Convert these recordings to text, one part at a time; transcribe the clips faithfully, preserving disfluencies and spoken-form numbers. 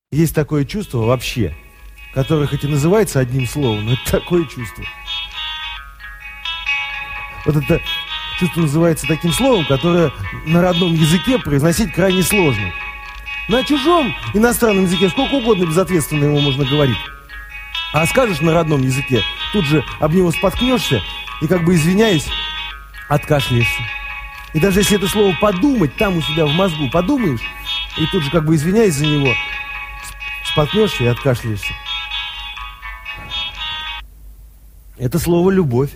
Есть такое чувство вообще, которое хоть и называется одним словом, но это такое чувство. Вот это чувство называется таким словом, которое на родном языке произносить крайне сложно. На чужом иностранном языке сколько угодно безответственно ему можно говорить. А скажешь на родном языке, тут же об него споткнешься и, как бы извиняясь, откашляешься. И даже если это слово подумать там у себя в мозгу, подумаешь, и тут же, как бы извиняясь за него, споткнешься и откашляешься. Это слово «любовь».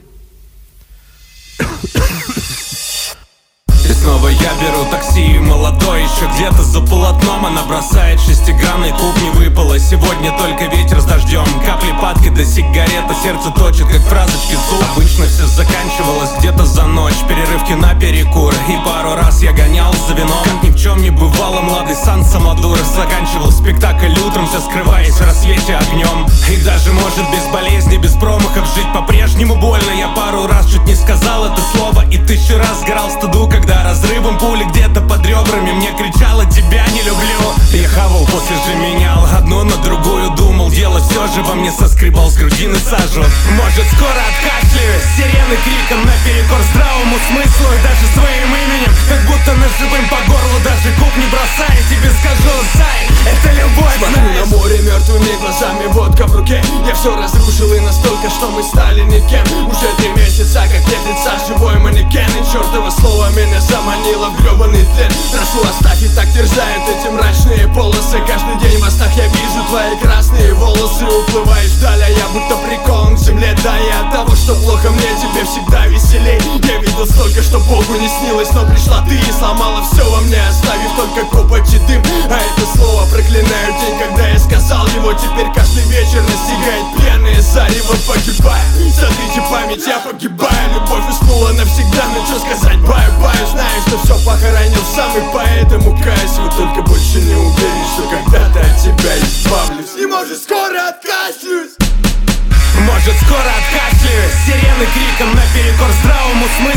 И снова я беру такси, молодой еще где-то за полотном. Она бросает шестигранный куб, не выпало сегодня только ветер с дождем. Капли падки до сигарета, сердце точит, как фразочки зуб. Обычно все заканчивалось где-то за ночь, перерывки на перекур. И пару раз я гонял за вином, как ни в чем не бывало, младый сан Самодур. Заканчивал спектакль утром, все скрываясь в рассвете огнем. И даже может без болезни, без промахов жить по-прежнему больно. Я пару раз чуть не сказал это слово и тысячу раз сгорал стыду, когда разрывом пули где-то под ребрами мне кричала: тебя не люблю. Я хавал, после же менял одну на другую, думал, дело все же во мне соскребал с грудины сажу. Может скоро откашляюсь, сирены криком наперекор здравому смыслу и даже своим именем, как будто ножевым по горлу, даже куб не бросай. Тебе скажу, зай, это любовь. Смотрю на море мертвыми глазами, водка в руке. Я все разрушил и настолько, что мы стали никем. Уже три месяца, как нет лица, живой манекен. И чертово слово меня заманило в гребаный тлен. Прошу, оставь, и так терзают эти мрачные полосы. Каждый день во снах я вижу твои красные волосы. Уплываешь вдаль, а я будто прикован к земле. Да, и от того, что плохо мне, тебе всегда веселей. Я видел столько, что Богу не снилось, но пришла ты и сломала все во мне, оставив только копоть и дым. А это слово проклинаю день, когда я сказал его. Теперь каждый вечер настигает пьяные зарево. Погибаю, сотрите память, я погибаю. Любовь уснула навсегда, но что сказать, баю-баю. Знаю, что все похоронил сам, и поэтому каюсь. Вот только больше не уверен, что когда-то от тебя избавлюсь. И может скоро откашлюсь. Может скоро откашляюсь, сирены криком наперекор здравому смыслу